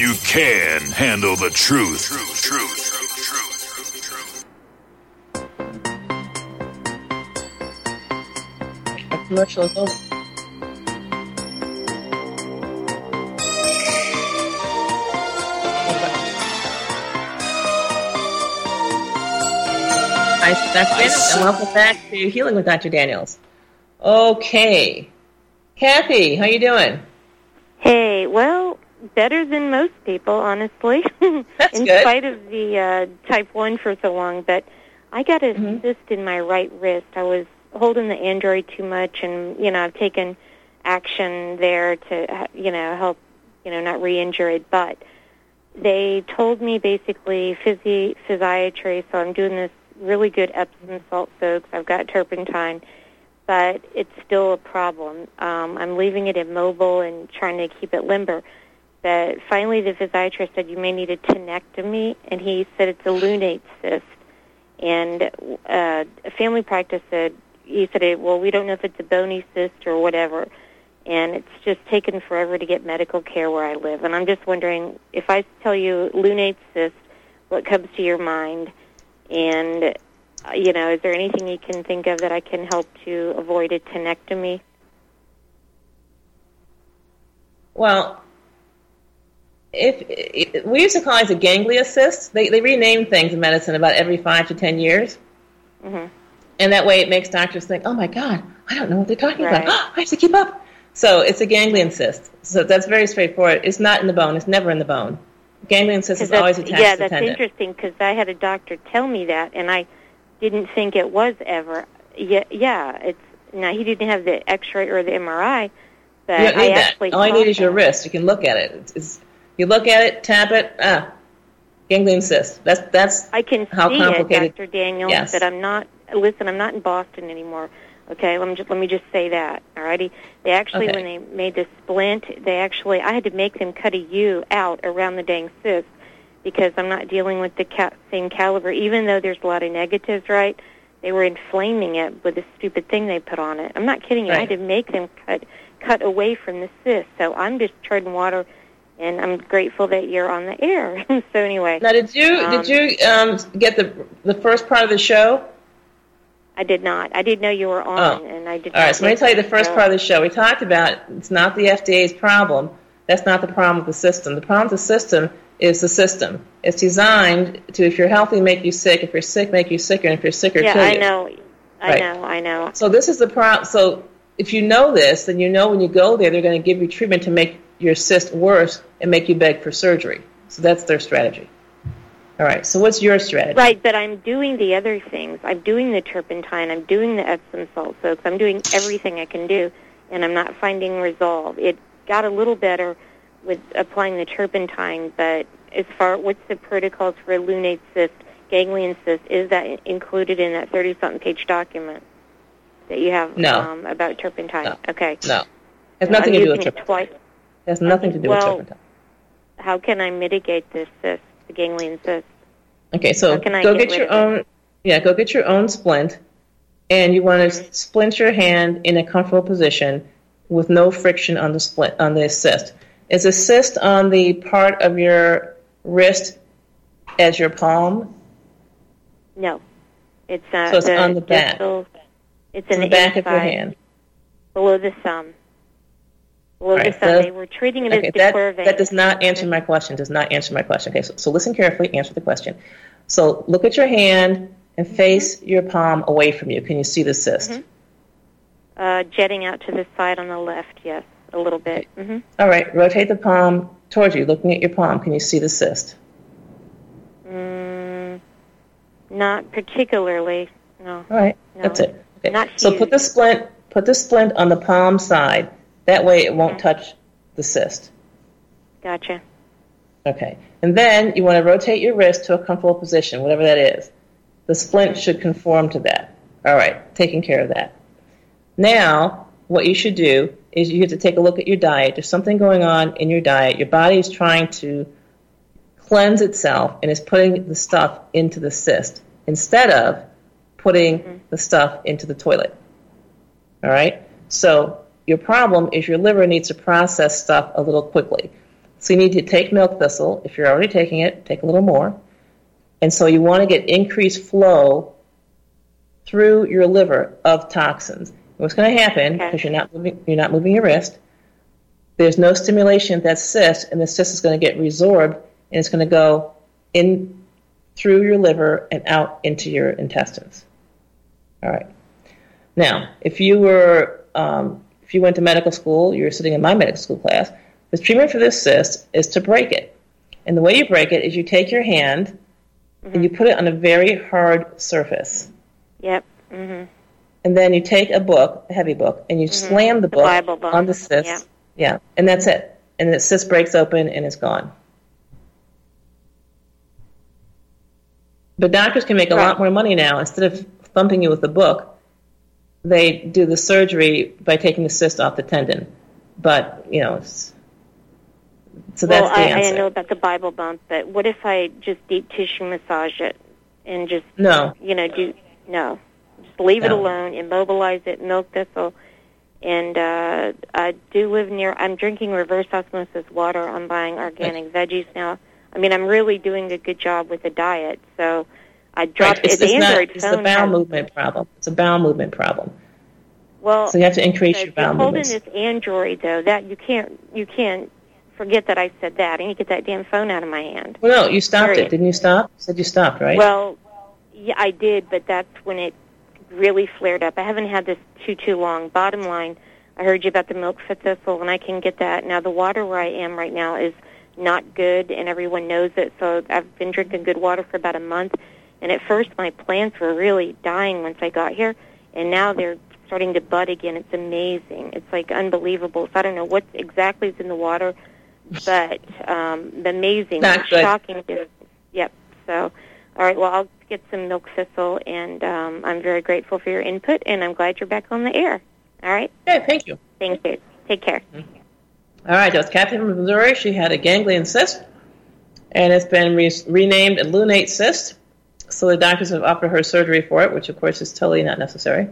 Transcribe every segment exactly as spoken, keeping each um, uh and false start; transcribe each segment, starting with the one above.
You can handle the truth. Truth, truth, truth, truth, truth. Our commercial is over. Hi, Doctor Daniels, and welcome back to Healing with Doctor Daniels. Okay. Kathy, how you doing? Hey, well, better than most people, honestly. That's in good. spite of the uh, type one for so long. But I got a Mhm. cyst in my right wrist. I was holding the Android too much, and, you know, I've taken action there to, you know, help, you know, not re-injure it. But they told me basically physi- physiatry, so I'm doing this really good Epsom salt soaks. I've got turpentine, but it's still a problem. Um, I'm leaving it immobile and trying to keep it limber. But finally the physiatrist said you may need a tenectomy, and he said it's a lunate cyst. And uh, a family practice said, he said, well, we don't know if it's a bony cyst or whatever. And it's just taken forever to get medical care where I live. And I'm just wondering, if I tell you lunate cyst, what comes to your mind? And, uh, you know, is there anything you can think of that I can help to avoid a tenectomy? Well, if, if we used to call it a ganglia cyst, they, they rename things in medicine about every five to ten years. Mm-hmm. And that way it makes doctors think, oh, my God, I don't know what they're talking Right. about. I have to keep up. So it's a ganglion cyst. So that's very straightforward. It's not in the bone. It's never in the bone. Ganglion cyst is always attached yeah, to the that's tendon. interesting, because I had a doctor tell me that, and I didn't think it was ever. Yeah, yeah. It's now he didn't have the X-ray or the M R I, but You don't need I that. actually All you saw need is your that. wrist. You can look at it. It's, it's, you look at it, tap it, ah, ganglion cyst. That's that's I can how see complicated. it, Doctor Daniels, Yes. but I'm not. Listen, I'm not in Boston anymore. Okay, let me just let me just say that. Alrighty, they actually Okay. when they made the splint, they actually I had to make them cut a U out around the dang cyst, because I'm not dealing with the ca- same caliber. Even though there's a lot of negatives, right? They were inflaming it with the stupid thing they put on it. I'm not kidding you. I Right. had to make them cut cut away from the cyst. So I'm just treading water, and I'm grateful that you're on the air. So anyway, Now, did you um, did you um, get the the first part of the show? I did not. I didn't know you were on, Oh. and I did. All not right, so let me listen, tell you the first so- part of the show. We talked about it's not the F D A's problem. That's not the problem with the system. The problem with the system is the system. It's designed to, if you're healthy, make you sick. If you're sick, make you sicker. And if you're sicker, Yeah, kill you. I know. I Right. know. I know. So this is the problem. So if you know this, then you know when you go there, they're going to give you treatment to make your cyst worse and make you beg for surgery. So that's their strategy. All right. So what's your strategy? Right, but I'm doing the other things. I'm doing the turpentine. I'm doing the Epsom salt soaks. I'm doing everything I can do, and I'm not finding resolve. It got a little better with applying the turpentine, but as far what's the protocols for a lunate cyst, ganglion cyst, is that included in that thirty-something page document that you have No. um, about turpentine? No. Okay. No. It has I'm nothing to do with using it turpentine. twice. It has nothing to do with Well, turpentine. How can I mitigate this cyst, the ganglion cyst? Okay, so how can I go get get rid your of it? own. Yeah, go get your own splint, and you want to splint your hand in a comfortable position with no friction on the splint on the cyst. Is the cyst on the part of your wrist as your palm? No. It's, uh, So it's the on the back. distal, it's It's in the the back inside, of your hand. below the thumb. Below Right, the thumb. so- They were treating it Okay, as that, decurving. that does not answer my question. Does not answer my question. Okay, so, so listen carefully. Answer the question. So look at your hand and face Mm-hmm. your palm away from you. Can you see the cyst? Mhm. Uh, jetting out to the side on the left, yes, a little bit. hmm All right, rotate the palm towards you. Looking at your palm, can you see the cyst? Mm, not particularly, no. All right, No. that's it. Okay. Not So put the huge. splint put the splint on the palm side. That way it won't Okay. touch the cyst. Gotcha. Okay. And then you want to rotate your wrist to a comfortable position, whatever that is. The splint should conform to that. All right, taking care of that. Now, what you should do is you have to take a look at your diet. There's something going on in your diet. Your body is trying to cleanse itself and is putting the stuff into the cyst instead of putting Mhm. the stuff into the toilet. All right? So your problem is your liver needs to process stuff a little quickly. So you need to take milk thistle. If you're already taking it, take a little more. And so you want to get increased flow through your liver of toxins. And what's going to happen, because okay. you're not moving, you're not moving your wrist, there's no stimulation at that cyst, and the cyst is going to get resorbed, and it's going to go in through your liver and out into your intestines. All right. Now, if you were, um, if you went to medical school, you were sitting in my medical school class, the treatment for this cyst is to break it. And the way you break it is you take your hand mm-hmm. and you put it on a very hard surface. Yep. Mm-hmm. And then you take a book, a heavy book, and you mm-hmm. slam the book the on the cyst. Yep. Yeah, and that's it. And the cyst breaks open and it's gone. But doctors can make a right. lot more money now. Instead of thumping you with a book, they do the surgery by taking the cyst off the tendon. But, you know, it's, so well, that's the I, answer. I know about the Bible bump, but what if I just deep tissue massage it and just, no. you know, do, no. Just leave no. it alone, immobilize it, milk thistle. And uh, I do live near, I'm drinking reverse osmosis water. I'm buying organic veggies now. I mean, I'm really doing a good job with the diet. So I dropped right. it's, the it's Android not, it's phone. It's a bowel has, movement problem. It's a bowel movement problem. Well, so you have to increase so your bowel holding movements. Holding this Android, though, that you can't, you can't forget that I said that. I need to get that damn phone out of my hand. Well, no, you stopped Period. it. Didn't you stop? You said you stopped, right? Well, yeah, I did, but that's when it really flared up. I haven't had this too, too long. Bottom line, I heard you about the milk thistle, and I can get that. Now, the water where I am right now is not good, and everyone knows it, so I've been drinking good water for about a month. And at first, my plants were really dying once I got here, and now they're starting to bud again. It's amazing. It's, like, unbelievable. So I don't know what exactly is in the water, but um, amazing. Not good. Shocking. Yep. So, all right, well, I'll get some milk thistle, and um, I'm very grateful for your input, and I'm glad you're back on the air. All right? Okay, thank you. Thank you. Take care. Mm-hmm. All right, that was Kathy from Missouri. She had a ganglion cyst, and it's been re- renamed a lunate cyst. So the doctors have offered her surgery for it, which, of course, is totally not necessary.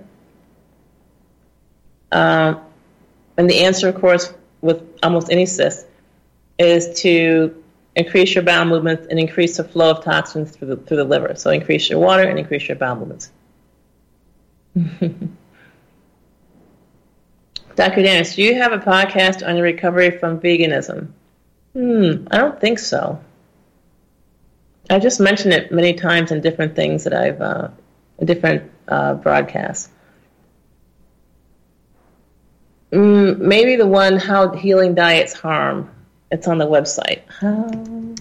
Um, and the answer, of course, with almost any cyst, is to increase your bowel movements and increase the flow of toxins through the, through the liver. So increase your water and increase your bowel movements. Doctor Dennis, do you have a podcast on your recovery from veganism? Hmm, I don't think so. I just mentioned it many times in different things that I've, uh, in different uh, broadcasts. Mm, maybe the one, How Healing Diets Harm. It's on the website. How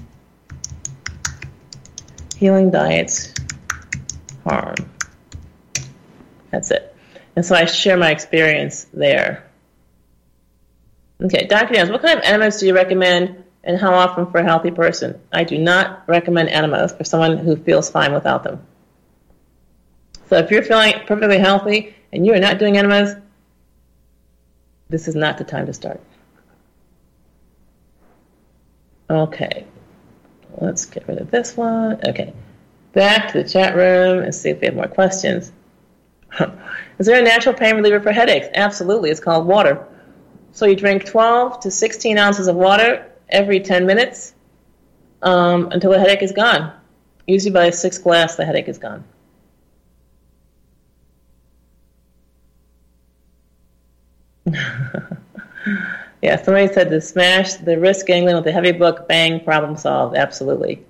Healing Diets Harm. That's it. And so I share my experience there. Okay, Doctor Downs, what kind of enemas do you recommend and how often for a healthy person? I do not recommend enemas for someone who feels fine without them. So if you're feeling perfectly healthy and you are not doing enemas, this is not the time to start. Okay, let's get rid of this one. Okay, back to the chat room and see if we have more questions. Is there a natural pain reliever for headaches? Absolutely. It's called water. So you drink twelve to sixteen ounces of water every ten minutes um, until the headache is gone. Usually by the sixth glass, the headache is gone. Yeah, somebody said to smash the wrist ganglion with a heavy book, bang, problem solved. Absolutely.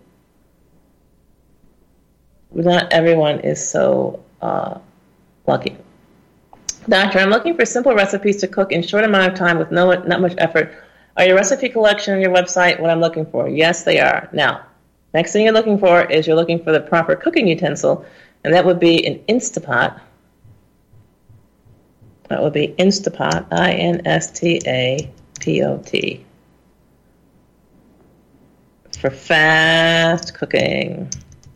But not everyone is so uh, lucky. Doctor, I'm looking for simple recipes to cook in short amount of time with no not much effort. Are your recipe collection on your website what I'm looking for? Yes, they are. Now, next thing you're looking for is you're looking for the proper cooking utensil, and that would be an Instapot. That would be Instapot, I N S T A P O T, for fast cooking.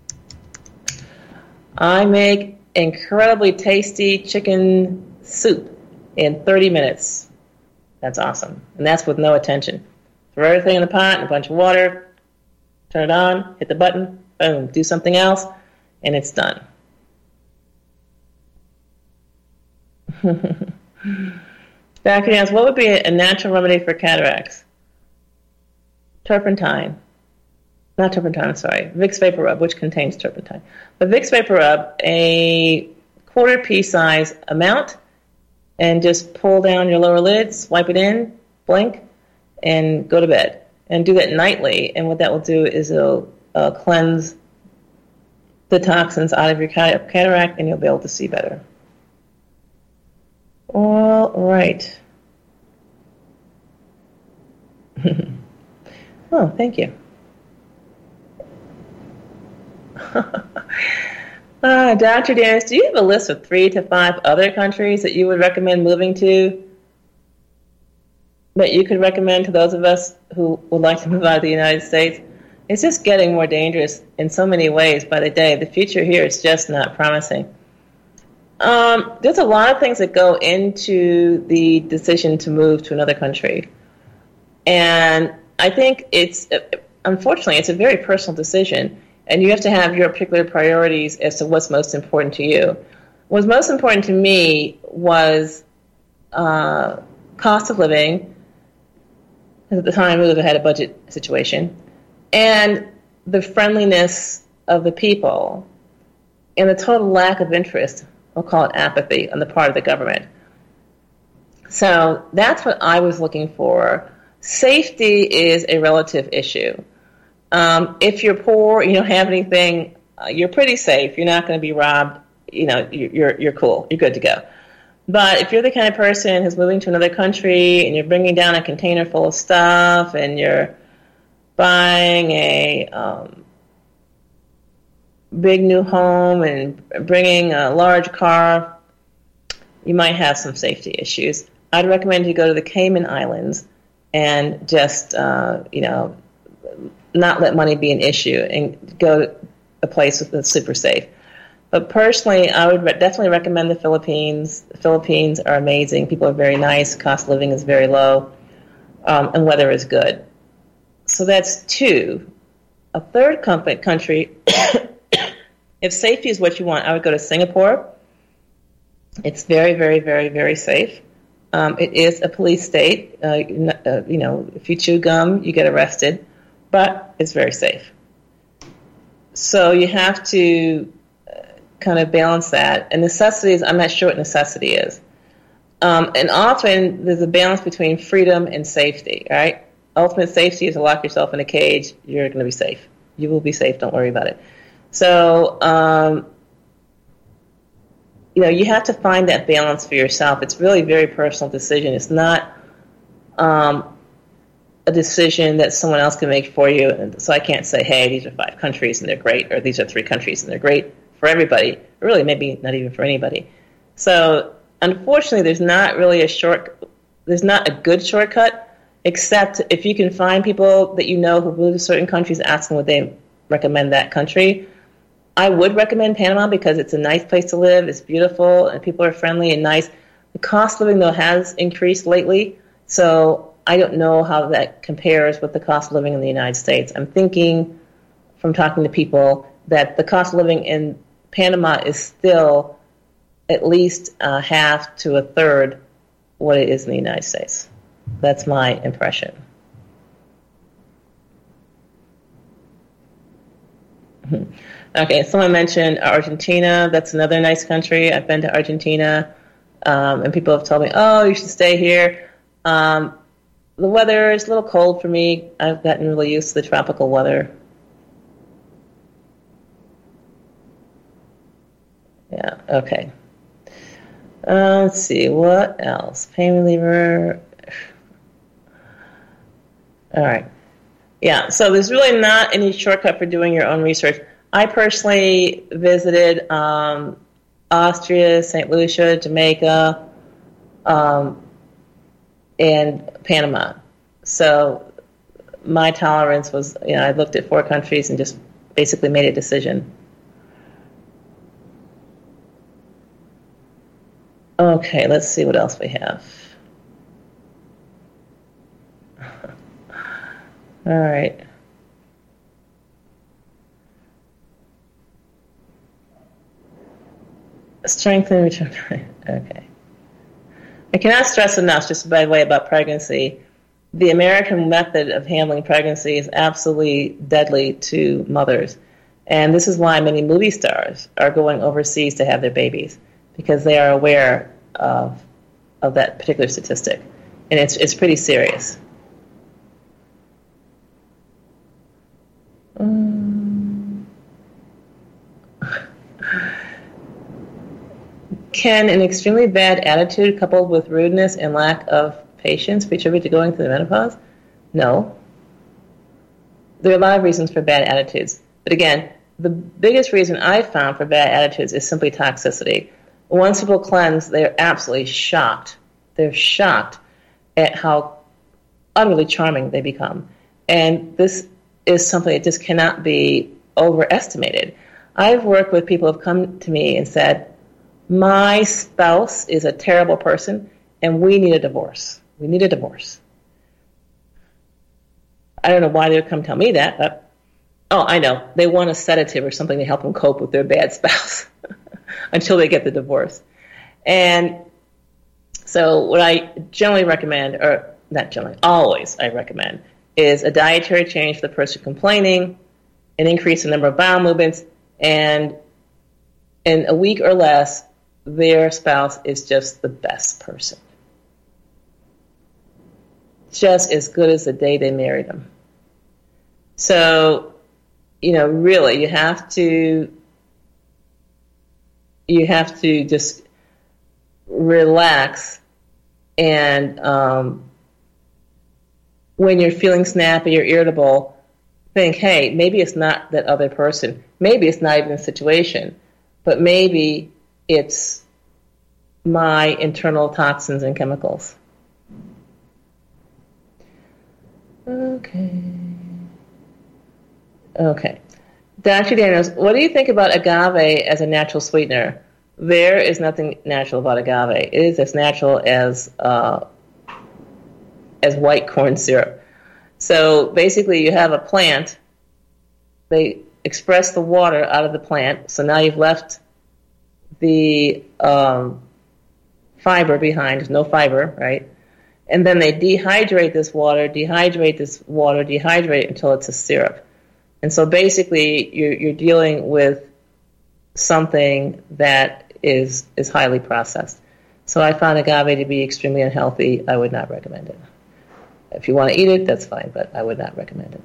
I make incredibly tasty chicken soup in thirty minutes. That's awesome. And that's with no attention. Throw everything in the pot, a bunch of water, turn it on, hit the button, boom, do something else, and it's done. Doctor Nance, what would be a natural remedy for cataracts? turpentine. Not turpentine, I'm sorry. Vicks Vapor Rub, which contains turpentine. But Vicks Vapor Rub, a quarter pea size amount, and just pull down your lower lid, swipe it in, blink, and go to bed. And do that nightly, and what that will do is it'll uh, cleanse the toxins out of your cataract, and you'll be able to see better. All right. Oh, thank you. uh, Doctor Dennis, do you have a list of three to five other countries that you would recommend moving to, that you could recommend to those of us who would like to move out of the United States? It's just getting more dangerous in so many ways by the day. The future here is just not promising. Um, there's a lot of things that go into the decision to move to another country. And I think it's, unfortunately, it's a very personal decision. And you have to have your particular priorities as to what's most important to you. What's most important to me was uh, cost of living. At the time, I had a budget situation. And the friendliness of the people. And the total lack of interest, we'll call it apathy, on the part of the government. So that's what I was looking for. Safety is a relative issue. Um, if you're poor, you don't have anything, uh, you're pretty safe. You're not going to be robbed. You know, you're you're cool. You're good to go. But if you're the kind of person who's moving to another country and you're bringing down a container full of stuff and you're buying a um, big new home and bringing a large car, you might have some safety issues. I'd recommend you go to the Cayman Islands and just, uh, you know, not let money be an issue and go to a place that's super safe. But personally, I would re- definitely recommend the Philippines. The Philippines are amazing. People are very nice. Cost of living is very low. Um, and weather is good. So that's two. A third com- country, if safety is what you want, I would go to Singapore. It's very, very, very, very safe. Um, it is a police state. Uh, you know, if you chew gum, you get arrested. But it's very safe. So you have to uh, kind of balance that. And necessities, I'm not sure what necessity is. Um, and often there's a balance between freedom and safety, right? Ultimate safety is to lock yourself in a cage. You're going to be safe. You will be safe. Don't worry about it. So, um, you know, you have to find that balance for yourself. It's really a very personal decision. It's not um, a decision that someone else can make for you. And so I can't say, hey, these are five countries and they're great, or these are three countries and they're great for everybody. Really, maybe not even for anybody. So, unfortunately, there's not really a short, there's not a good shortcut, except if you can find people that you know who move to certain countries, ask them would they recommend that country. I would recommend Panama because it's a nice place to live. It's beautiful and people are friendly and nice. The cost of living, though, has increased lately. So I don't know how that compares with the cost of living in the United States. I'm thinking from talking to people that the cost of living in Panama is still at least uh, half to a third what it is in the United States. That's my impression. Okay, someone mentioned Argentina. That's another nice country. I've been to Argentina, um, and people have told me, oh, you should stay here. Um, the weather is a little cold for me. I've gotten really used to the tropical weather. Yeah, okay. Uh, let's see, what else? Pain reliever. All right. Yeah, so there's really not any shortcut for doing your own research. I personally visited um, Austria, Saint Lucia, Jamaica, um, and Panama. So my tolerance was, you know, I looked at four countries and just basically made a decision. Okay, let's see what else we have. All right. Strengthen return. Okay. I cannot stress enough, just by the way, about pregnancy, the American method of handling pregnancy is absolutely deadly to mothers. And this is why many movie stars are going overseas to have their babies, because they are aware of of that particular statistic. And it's it's pretty serious. Um, can an extremely bad attitude coupled with rudeness and lack of patience contribute to going through the menopause? No. There are a lot of reasons for bad attitudes. But again, the biggest reason I've found for bad attitudes is simply toxicity. Once people cleanse, they're absolutely shocked. They're shocked at how utterly charming they become. And this is something that just cannot be overestimated. I've worked with people who have come to me and said, my spouse is a terrible person and we need a divorce. We need a divorce. I don't know why they would come tell me that, but, oh, I know. They want a sedative or something to help them cope with their bad spouse until they get the divorce. And so what I generally recommend, or not generally, always I recommend, is a dietary change for the person complaining, an increase in the number of bowel movements, and in a week or less, their spouse is just the best person. Just as good as the day they married them. So, you know, really, you have to, you have to just relax, and um, when you're feeling snappy or irritable, think, hey, maybe it's not that other person. Maybe it's not even the situation, but maybe it's my internal toxins and chemicals. Okay. Okay. Doctor Daniels, what do you think about agave as a natural sweetener? There is nothing natural about agave. It is as natural as uh, as white corn syrup. So basically you have a plant. They express the water out of the plant. So now you've left the um, fiber behind. There's no fiber, right? And then they dehydrate this water, dehydrate this water, dehydrate it until it's a syrup. And so basically you're, you're dealing with something that is is highly processed. So I found agave to be extremely unhealthy. I would not recommend it. If you want to eat it, that's fine, but I would not recommend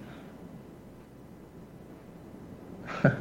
it.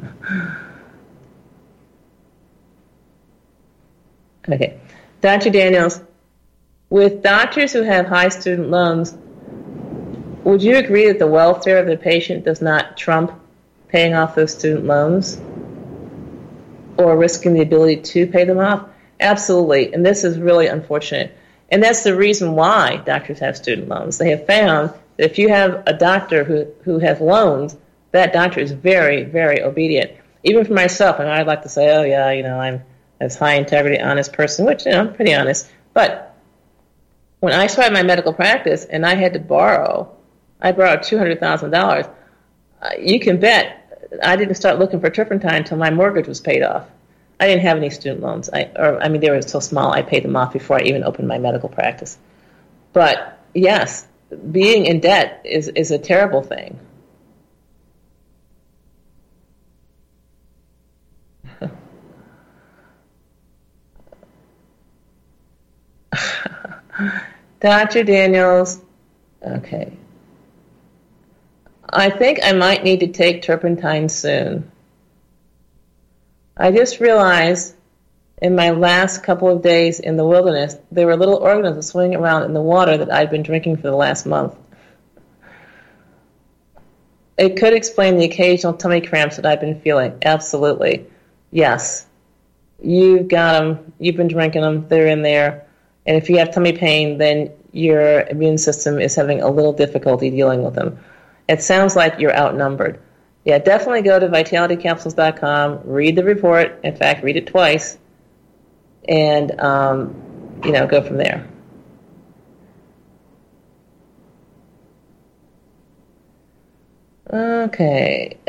Okay. Doctor Daniels, with doctors who have high student loans, would you agree that the welfare of the patient does not trump paying off those student loans or risking the ability to pay them off? Absolutely. And this is really unfortunate. And that's the reason why doctors have student loans. They have found that if you have a doctor who, who has loans, that doctor is very, very obedient. Even for myself, and I'd like to say, oh, yeah, you know, I'm a high integrity, honest person, which, you know, I'm pretty honest. But when I started my medical practice and I had to borrow, I borrowed two hundred thousand dollars. Uh, you can bet I didn't start looking for turpentine until my mortgage was paid off. I didn't have any student loans. I, or I mean, they were so small, I paid them off before I even opened my medical practice. But yes, being in debt is, is a terrible thing. Doctor Daniels, okay. I think I might need to take turpentine soon. I just realized in my last couple of days in the wilderness, there were little organisms swimming around in the water that I'd been drinking for the last month. It could explain the occasional tummy cramps that I've been feeling. Absolutely. Yes. You've got them. You've been drinking them. They're in there. And if you have tummy pain, then your immune system is having a little difficulty dealing with them. It sounds like you're outnumbered. Yeah, definitely go to vitality capsules dot com, read the report. In fact, read it twice. And, um, you know, go from there. Okay.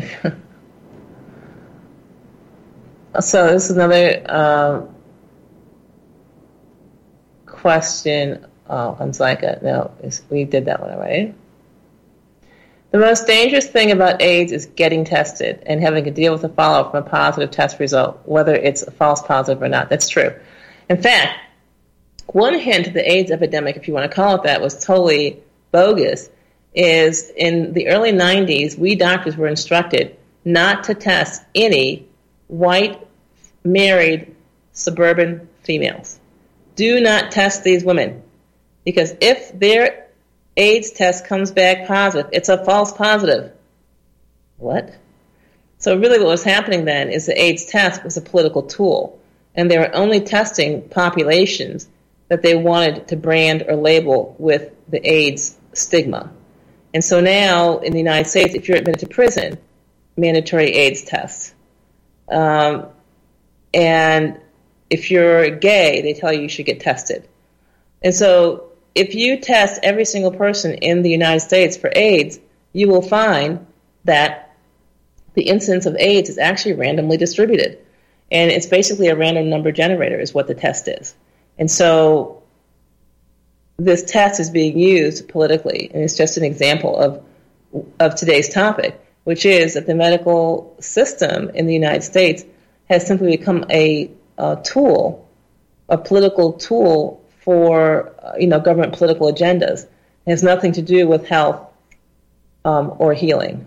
So this is another uh, question uh, on Zika. No, we did that one already. The most dangerous thing about AIDS is getting tested and having to deal with the follow-up from a positive test result, whether it's a false positive or not. That's true. In fact, one hint of the AIDS epidemic, if you want to call it that, was totally bogus, is in the early nineties, we doctors were instructed not to test any white, married, suburban females. Do not test these women, because if their AIDS test comes back positive, it's a false positive. What? So really what was happening then is the AIDS test was a political tool, and they were only testing populations that they wanted to brand or label with the AIDS stigma. And so now in the United States, if you're admitted to prison, mandatory AIDS tests. Um, and if you're gay, they tell you you should get tested. And so if you test every single person in the United States for AIDS, you will find that the incidence of AIDS is actually randomly distributed. And it's basically a random number generator is what the test is. And so this test is being used politically, and it's just an example of of today's topic, which is that the medical system in the United States has simply become a, a tool, a political tool for uh, you know government political agendas. It has nothing to do with health um, or healing.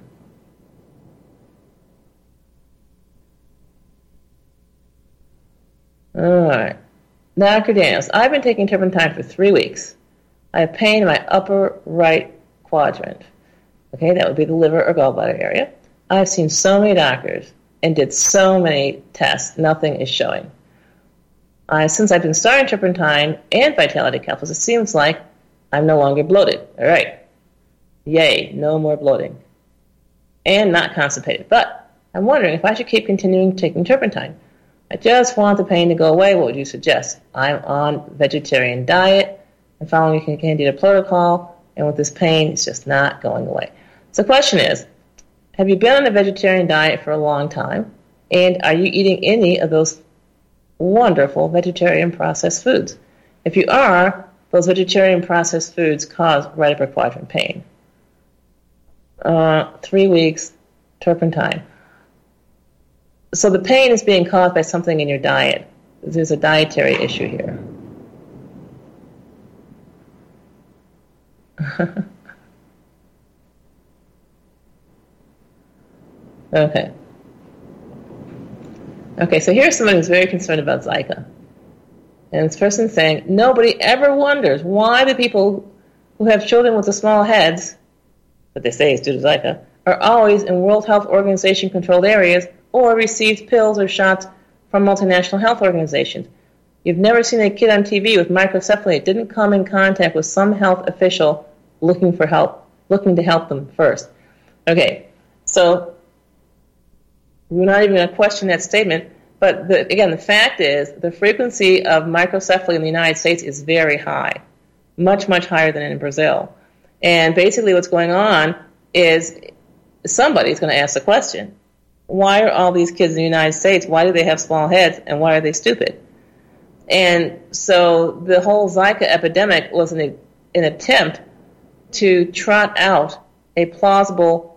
All right. Doctor Daniels, I've been taking turpentine for three weeks. I have pain in my upper right quadrant. Okay, that would be the liver or gallbladder area. I've seen so many doctors and did so many tests. Nothing is showing. Uh, since I've been starting turpentine and vitality capsules, it seems like I'm no longer bloated. All right. Yay, no more bloating. And not constipated. But I'm wondering if I should keep continuing taking turpentine. I just want the pain to go away. What would you suggest? I'm on vegetarian diet and following a Candida protocol, and with this pain, it's just not going away. So the question is, have you been on a vegetarian diet for a long time, and are you eating any of those wonderful vegetarian processed foods? If you are, those vegetarian processed foods cause right upper quadrant pain. Uh, three weeks, turpentine. So the pain is being caused by something in your diet. There's a dietary issue here. okay. Okay, so here's someone who's very concerned about Zika. And this person's saying, nobody ever wonders why the people who have children with the small heads, that they say is due to Zika, are always in World Health Organization controlled areas or received pills or shots from multinational health organizations. You've never seen a kid on T V with microcephaly that didn't come in contact with some health official looking for help, looking to help them first. Okay, so we're not even going to question that statement, but the, again, the fact is the frequency of microcephaly in the United States is very high, much, much higher than in Brazil. And basically what's going on is somebody's going to ask the question, why are all these kids in the United States, why do they have small heads, and why are they stupid? And so the whole Zika epidemic was an, an attempt to trot out a plausible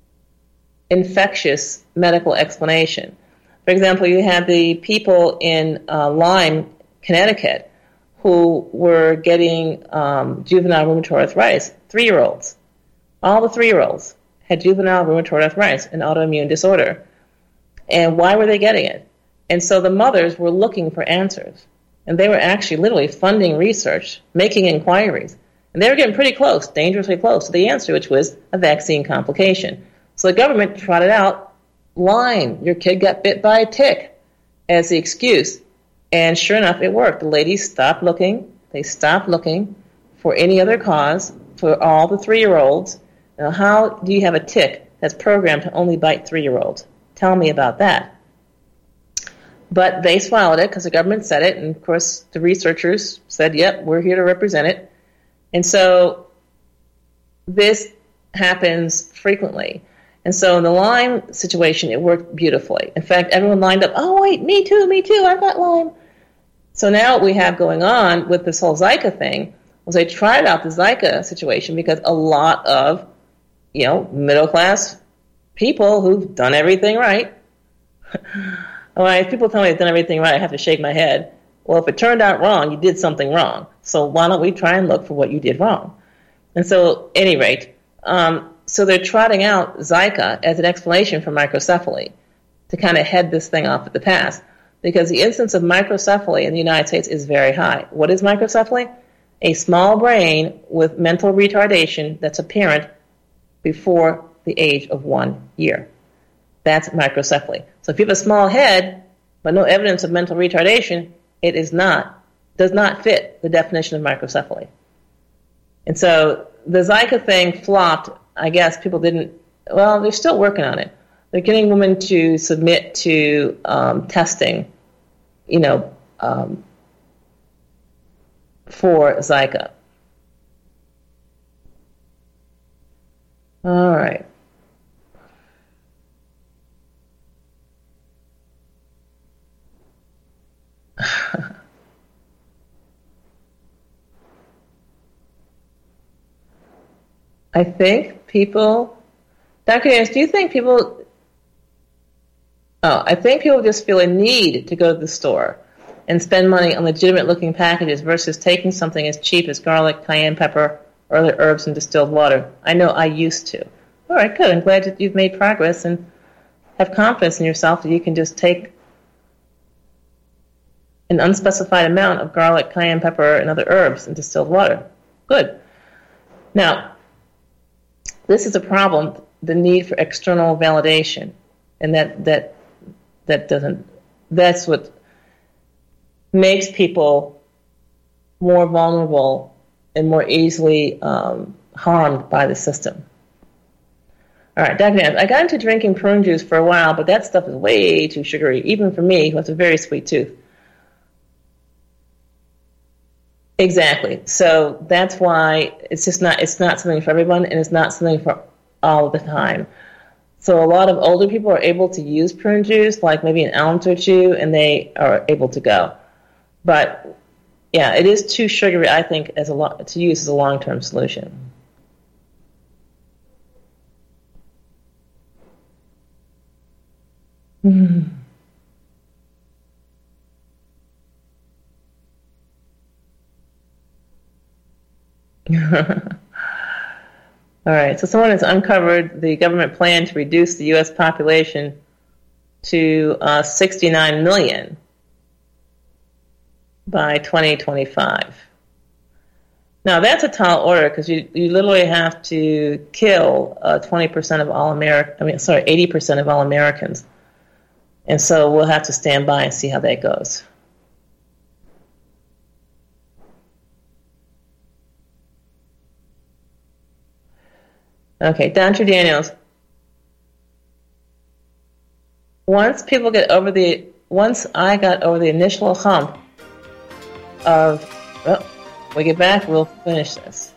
infectious medical explanation. For example, you had the people in uh, Lyme, Connecticut, who were getting um, juvenile rheumatoid arthritis, three-year-olds. All the three-year-olds had juvenile rheumatoid arthritis, an autoimmune disorder. And why were they getting it? And so the mothers were looking for answers. And they were actually literally funding research, making inquiries. And they were getting pretty close, dangerously close to the answer, which was a vaccine complication. So the government trotted out Lyme, your kid got bit by a tick, as the excuse. And sure enough, it worked. The ladies stopped looking. They stopped looking for any other cause for all the three-year-olds. Now, how do you have a tick that's programmed to only bite three-year-olds? Tell me about that. But they swallowed it because the government said it, and of course the researchers said, yep, we're here to represent it. And so this happens frequently. And so in the Lyme situation, it worked beautifully. In fact, everyone lined up, oh, wait, me too, me too, I've got Lyme. So now what we have going on with this whole Zika thing, was they tried out the Zika situation because a lot of, you know, middle-class people who've done everything right. All right, if people tell me they've done everything right, I have to shake my head. Well, if it turned out wrong, you did something wrong. So why don't we try and look for what you did wrong? And so, at any rate, um, so they're trotting out Zika as an explanation for microcephaly to kind of head this thing off at the pass, because the incidence of microcephaly in the United States is very high. What is microcephaly? A small brain with mental retardation that's apparent before the age of one year. That's microcephaly. So if you have a small head but no evidence of mental retardation, it is not, does not fit the definition of microcephaly. And so the Zika thing flopped. I guess people didn't, well, they're still working on it. They're getting women to submit to um, testing, you know, um, for Zika. All right. I think people, Doctor Daniels, do you think people, oh, I think people just feel a need to go to the store and spend money on legitimate looking packages versus taking something as cheap as garlic, cayenne pepper, or other herbs and distilled water. I know I used to. All right, good. I'm glad that you've made progress and have confidence in yourself that you can just take an unspecified amount of garlic, cayenne pepper, and other herbs and distilled water. Good. Now, this is a problem, the need for external validation. And that that that doesn't, that's what makes people more vulnerable and more easily um, harmed by the system. All right, Doctor Nance, I got into drinking prune juice for a while, but that stuff is way too sugary, even for me, who has a very sweet tooth. Exactly. So that's why it's just not, it's not something for everyone, and it's not something for all the time. So a lot of older people are able to use prune juice, like maybe an ounce or two, and they are able to go. But yeah, it is too sugary, I think, as a lo- to use as a long-term solution. Mm. All right, so someone has uncovered the government plan to reduce the U S population to uh, sixty-nine million by twenty twenty-five. Now, that's a tall order because you, you literally have to kill uh, twenty percent of all Americans, I mean, sorry, eighty percent of all Americans. And so we'll have to stand by and see how that goes. Okay, Doctor Daniels. Once people get over the, once I got over the initial hump of, well, we get back, we'll finish this.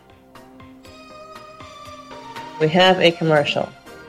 We have a commercial.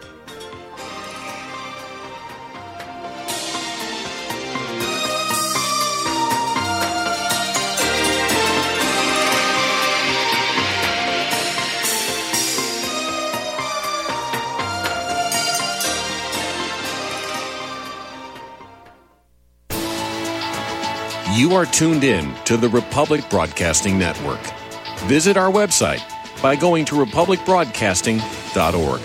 You are tuned in to the Republic Broadcasting Network. Visit our website by going to republic broadcasting dot org.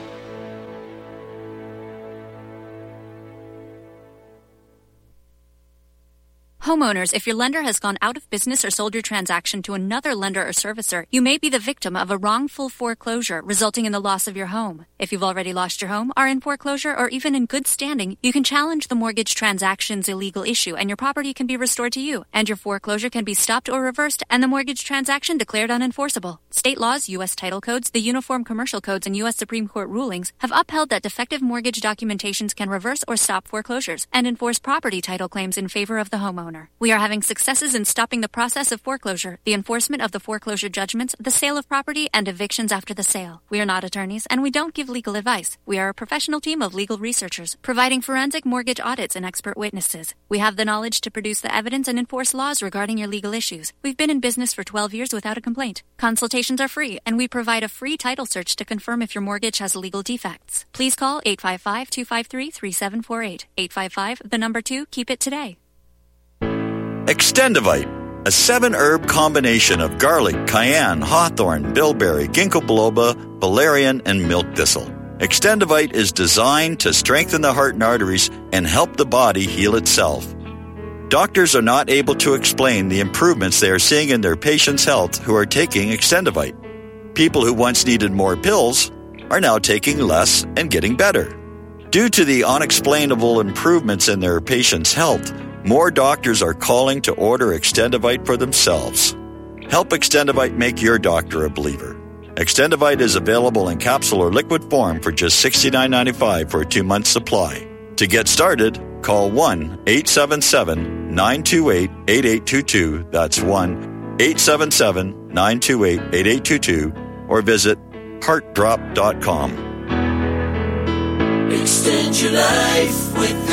Homeowners, if your lender has gone out of business or sold your transaction to another lender or servicer, you may be the victim of a wrongful foreclosure resulting in the loss of your home. If you've already lost your home, are in foreclosure, or even in good standing, you can challenge the mortgage transaction's illegal issue and your property can be restored to you, and your foreclosure can be stopped or reversed and the mortgage transaction declared unenforceable. State laws, U S title codes, the Uniform Commercial Codes, and U S Supreme Court rulings have upheld that defective mortgage documentations can reverse or stop foreclosures and enforce property title claims in favor of the homeowner. homeowner. We are having successes in stopping the process of foreclosure, the enforcement of the foreclosure judgments, the sale of property, and evictions after the sale. We are not attorneys, and we don't give legal advice. We are a professional team of legal researchers, providing forensic mortgage audits and expert witnesses. We have the knowledge to produce the evidence and enforce laws regarding your legal issues. We've been in business for twelve years without a complaint. Consultations are free, and we provide a free title search to confirm if your mortgage has legal defects. Please call eight five five, two five three, three seven four eight. eight five five, the number two, keep it today. Extendivite, a seven-herb combination of garlic, cayenne, hawthorn, bilberry, ginkgo biloba, valerian, and milk thistle. Extendivite is designed to strengthen the heart and arteries and help the body heal itself. Doctors are not able to explain the improvements they are seeing in their patients' health who are taking Extendivite. People who once needed more pills are now taking less and getting better. Due to the unexplainable improvements in their patients' health, more doctors are calling to order Extendivite for themselves. Help Extendivite make your doctor a believer. Extendivite is available in capsule or liquid form for just sixty-nine ninety-five for a two-month supply. To get started, call one eight seven seven, nine two eight, eight eight two two. That's one eight seven seven, nine two eight, eight eight two two or visit heart drop dot com. Extend your life with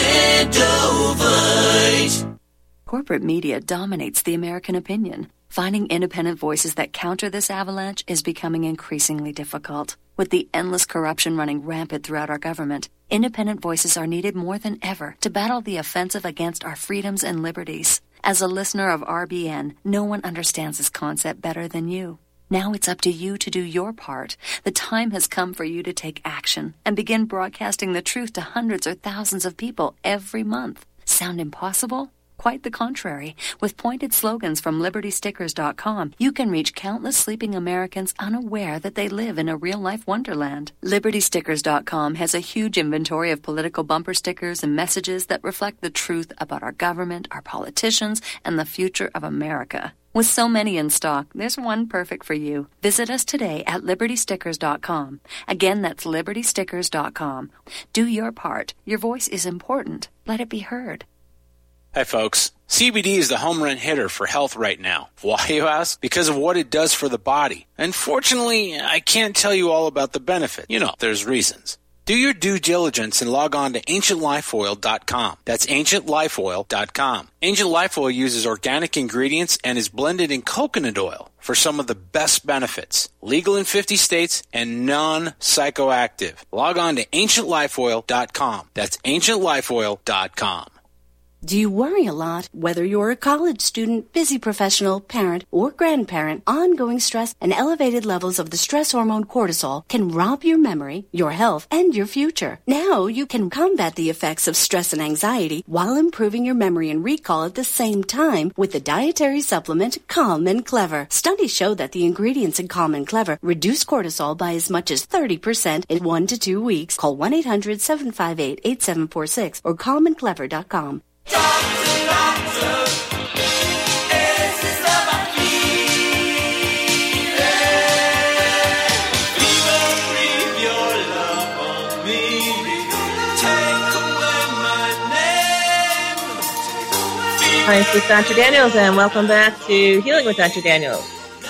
Extendovite. Corporate media dominates the American opinion. Finding independent voices that counter this avalanche is becoming increasingly difficult. With the endless corruption running rampant throughout our government, independent voices are needed more than ever to battle the offensive against our freedoms and liberties. As a listener of R B N, no one understands this concept better than you. Now it's up to you to do your part. The time has come for you to take action and begin broadcasting the truth to hundreds or thousands of people every month. Sound impossible? Quite the contrary. With pointed slogans from liberty stickers dot com, you can reach countless sleeping Americans unaware that they live in a real-life wonderland. liberty stickers dot com has a huge inventory of political bumper stickers and messages that reflect the truth about our government, our politicians, and the future of America. With so many in stock, there's one perfect for you. Visit us today at liberty stickers dot com. Again, that's liberty stickers dot com. Do your part. Your voice is important. Let it be heard. Hi, folks. C B D is the home run hitter for health right now. Why, you ask? Because of what it does for the body. Unfortunately, I can't tell you all about the benefit. You know, there's reasons. Do your due diligence and log on to ancient life oil dot com. That's ancient life oil dot com. Ancient Life Oil uses organic ingredients and is blended in coconut oil for some of the best benefits. Legal in fifty states and non-psychoactive. Log on to ancient life oil dot com. That's ancient life oil dot com. Do you worry a lot? Whether you're a college student, busy professional, parent, or grandparent, ongoing stress and elevated levels of the stress hormone cortisol can rob your memory, your health, and your future. Now you can combat the effects of stress and anxiety while improving your memory and recall at the same time with the dietary supplement Calm and Clever. Studies show that the ingredients in Calm and Clever reduce cortisol by as much as thirty percent in one to two weeks. Call one eight hundred, seven five eight, eight seven four six or calm and clever dot com. Doctor, doctor, es está aquí. Fever, breathe your love on me. Take away my name. Hi, this is Doctor Daniels, and welcome back to Healing with Doctor Daniels.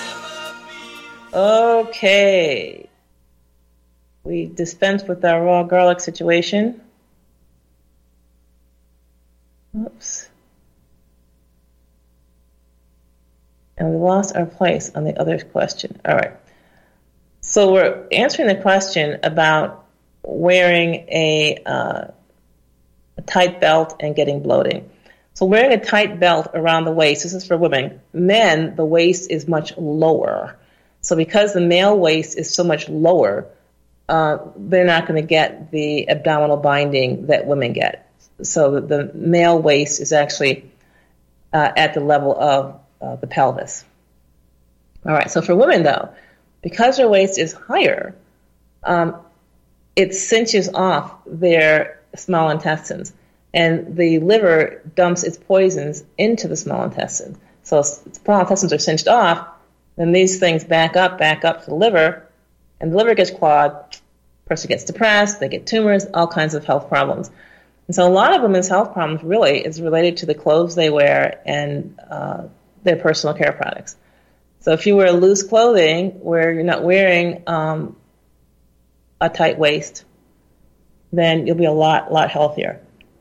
Okay. We dispensed with our raw garlic situation. Oops. And we lost our place on the other question. All right. So we're answering the question about wearing a, uh, a tight belt and getting bloating. So wearing a tight belt around the waist, this is for women. Men, the waist is much lower. So because the male waist is so much lower, uh, they're not going to get the abdominal binding that women get. So the male waist is actually uh, at the level of uh, the pelvis. All right, so for women, though, because their waist is higher, um, it cinches off their small intestines, and the liver dumps its poisons into the small intestine. So small intestines are cinched off, then these things back up, back up to the liver, and the liver gets clogged, person gets depressed, they get tumors, all kinds of health problems. And so a lot of women's health problems really is related to the clothes they wear and uh, their personal care products. So if you wear loose clothing where you're not wearing um, a tight waist, then you'll be a lot, lot healthier.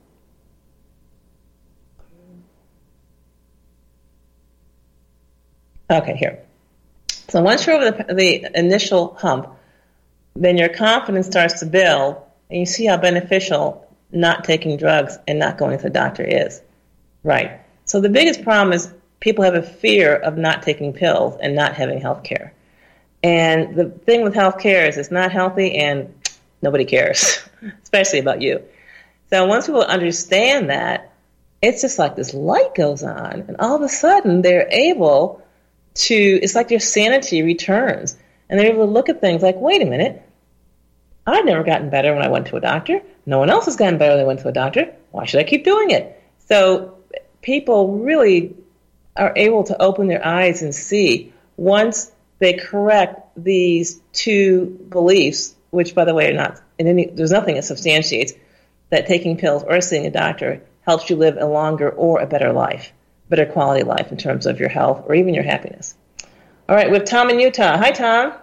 Okay, here. So once you're over the, the initial hump, then your confidence starts to build, and you see how beneficial not taking drugs and not going to the doctor is. Right. So the biggest problem is people have a fear of not taking pills and not having health care. And the thing with health care is it's not healthy and nobody cares, especially about you. So once people understand that, it's just like this light goes on, and all of a sudden they're able to, it's like their sanity returns, and they're able to look at things like, wait a minute, I've never gotten better when I went to a doctor. No one else has gotten better when they went to a doctor. Why should I keep doing it? So people really are able to open their eyes and see once they correct these two beliefs, which, by the way, are not in any, there's nothing that substantiates that taking pills or seeing a doctor helps you live a longer or a better life, better quality life in terms of your health or even your happiness. All right, we have Tom in Utah. Hi, Tom.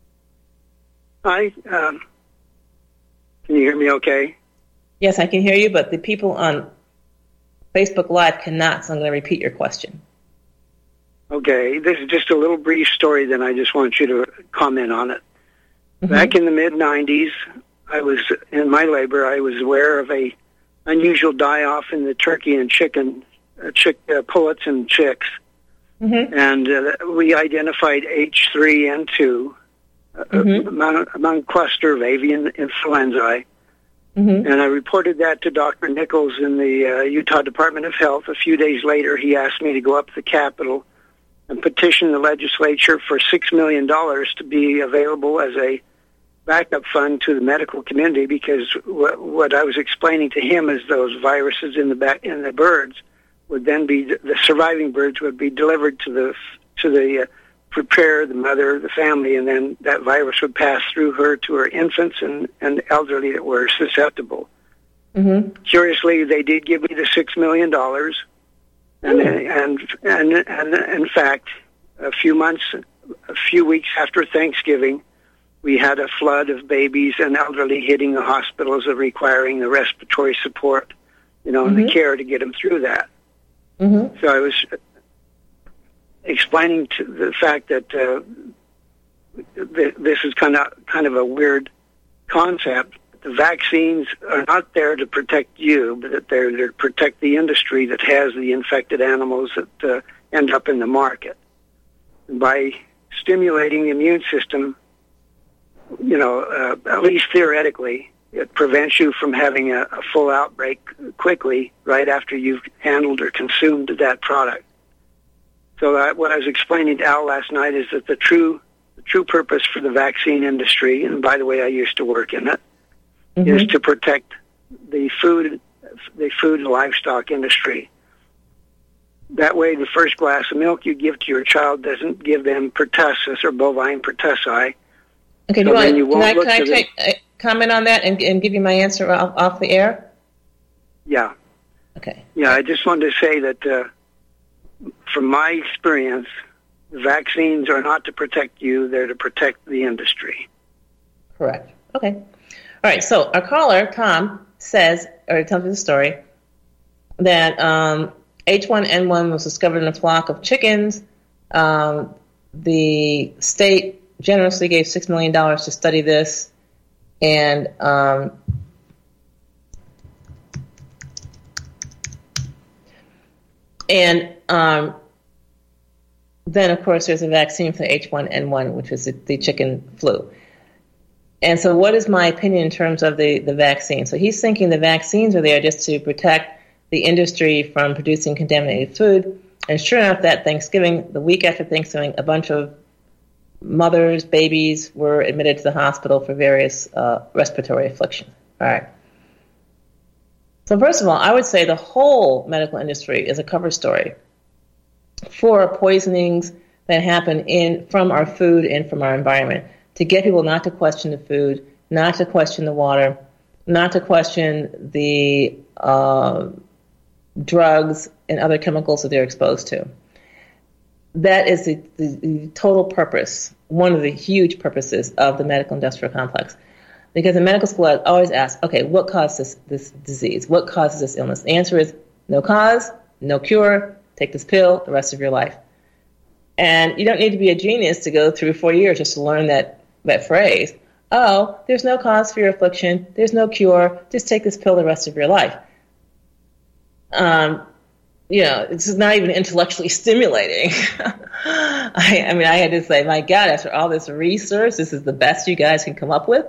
Hi. Um, can you hear me okay? Yes, I can hear you, but the people on Facebook Live cannot, so I'm going to repeat your question. Okay, this is just a little brief story, then I just want you to comment on it. Mm-hmm. Back in the mid nineties, I was, in my labor, I was aware of a unusual die-off in the turkey and chicken, uh, chick, uh, pullets and chicks. Mm-hmm. And uh, we identified H three N two uh, mm-hmm. among, among cluster of avian influenzae. Mm-hmm. And I reported that to Doctor Nichols in the uh, Utah Department of Health. A few days later, he asked me to go up to the Capitol and petition the legislature for six million dollars to be available as a backup fund to the medical community, because what, what I was explaining to him is those viruses in the back, in the birds would then be, the surviving birds would be delivered to the to the uh, prepare the mother, the family, and then that virus would pass through her to her infants and, and elderly that were susceptible. Mm-hmm. Curiously, they did give me the six million dollars, and, and and and and in fact, a few months, a few weeks after Thanksgiving, we had a flood of babies and elderly hitting the hospitals of requiring the respiratory support, you know, mm-hmm. and the care to get them through that. Mm-hmm. So I was explaining to the fact that uh, th- this is kind of kind of a weird concept. The vaccines are not there to protect you, but that they're there to protect the industry that has the infected animals that uh, end up in the market. And by stimulating the immune system, you know, uh, at least theoretically, it prevents you from having a, a full outbreak quickly right after you've handled or consumed that product. So uh, what I was explaining to Al last night is that the true the true purpose for the vaccine industry, and by the way, I used to work in it, mm-hmm. is to protect the food the food and livestock industry. That way, the first glass of milk you give to your child doesn't give them pertussis or bovine pertussis. Okay, so do you want, can I, can I take, uh, comment on that and, and give you my answer off, off the air? Yeah. Okay. Yeah, I just wanted to say that uh, from my experience, vaccines are not to protect you, they're to protect the industry. Correct. Okay. All right, so our caller, Tom, says, or tells me the story, that um, H one N one was discovered in a flock of chickens. Um, the state generously gave six million dollars to study this, and um, and um, then, of course, there's a vaccine for H one N one, which is the, the chicken flu. And so what is my opinion in terms of the, the vaccine? So he's thinking the vaccines are there just to protect the industry from producing contaminated food. And sure enough, that Thanksgiving, the week after Thanksgiving, a bunch of mothers, babies were admitted to the hospital for various uh, respiratory afflictions. All right. So first of all, I would say the whole medical industry is a cover story for poisonings that happen in from our food and from our environment, to get people not to question the food, not to question the water, not to question the uh, drugs and other chemicals that they're exposed to. That is the, the, the total purpose, one of the huge purposes of the medical industrial complex. Because in medical school, I always ask, okay, what causes this, this disease? What causes this illness? The answer is no cause, no cure, take this pill the rest of your life. And you don't need to be a genius to go through four years just to learn that, that phrase. Oh, there's no cause for your affliction, there's no cure, just take this pill the rest of your life. Um, you know, this is not even intellectually stimulating. I, I mean, I had to say, my God, after all this research, this is the best you guys can come up with.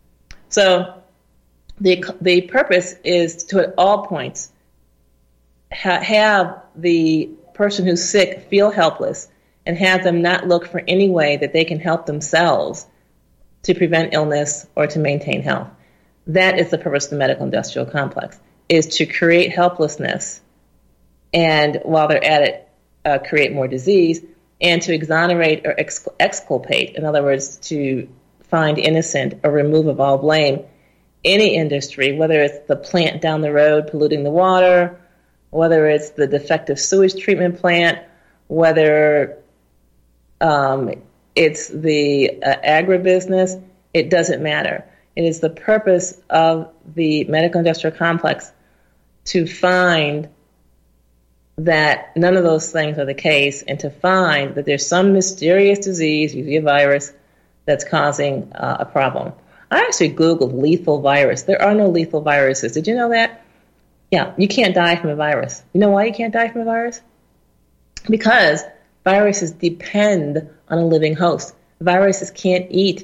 So the the purpose is to, at all points, ha- have the person who's sick feel helpless and have them not look for any way that they can help themselves to prevent illness or to maintain health. That is the purpose of the medical industrial complex, is to create helplessness and, while they're at it, uh, create more disease, and to exonerate or ex- exculpate, in other words, to find innocent or remove of all blame any industry, whether it's the plant down the road polluting the water, whether it's the defective sewage treatment plant, whether um, it's the uh, agribusiness, it doesn't matter. It is the purpose of the medical industrial complex to find that none of those things are the case, and to find that there's some mysterious disease, usually a virus, that's causing uh, a problem. I actually Googled lethal virus. There are no lethal viruses. Did you know that? Yeah, you can't die from a virus. You know why you can't die from a virus? Because viruses depend on a living host. Viruses can't eat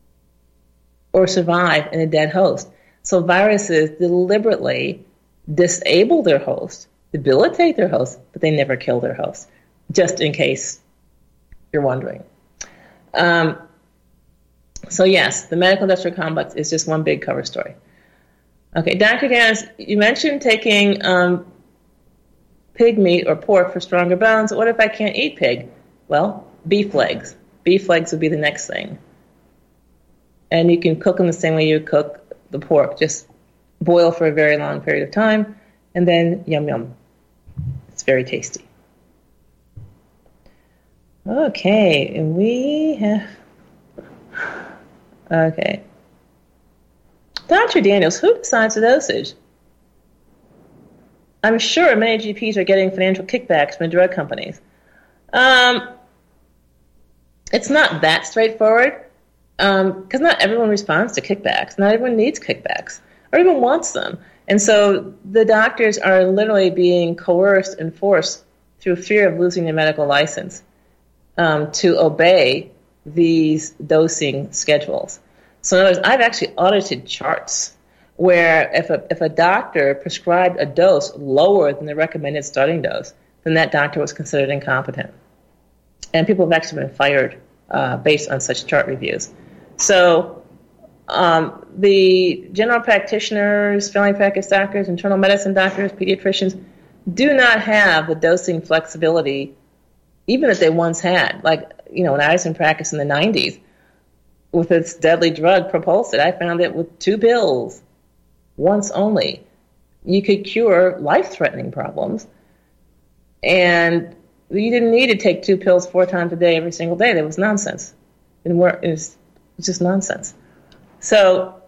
or survive in a dead host. So viruses deliberately disable their host, debilitate their host, but they never kill their host, just in case you're wondering. Um, so yes, the medical industrial complex is just one big cover story. Okay, Doctor Gans, you mentioned taking um, pig meat or pork for stronger bones. What if I can't eat pig? Well, beef legs. Beef legs would be the next thing. And you can cook them the same way you cook the pork. Just boil for a very long period of time, and then yum yum. It's very tasty. Okay, and we have... Okay. Doctor Daniels, who decides the dosage? I'm sure many G Ps are getting financial kickbacks from the drug companies. Um, it's not that straightforward, because um, not everyone responds to kickbacks. Not everyone needs kickbacks, or even wants them. And so the doctors are literally being coerced and forced through fear of losing their medical license um, to obey these dosing schedules. So in other words, I've actually audited charts where if a, if a doctor prescribed a dose lower than the recommended starting dose, then that doctor was considered incompetent. And people have actually been fired uh, based on such chart reviews. So um, the general practitioners, family practice doctors, internal medicine doctors, pediatricians do not have the dosing flexibility even that they once had. Like, you know, when I was in practice in the nineties, with its deadly drug, Propulsid, I found that with two pills, once only, you could cure life-threatening problems. And you didn't need to take two pills four times a day every single day. That was nonsense. It didn't work. It was just nonsense. So,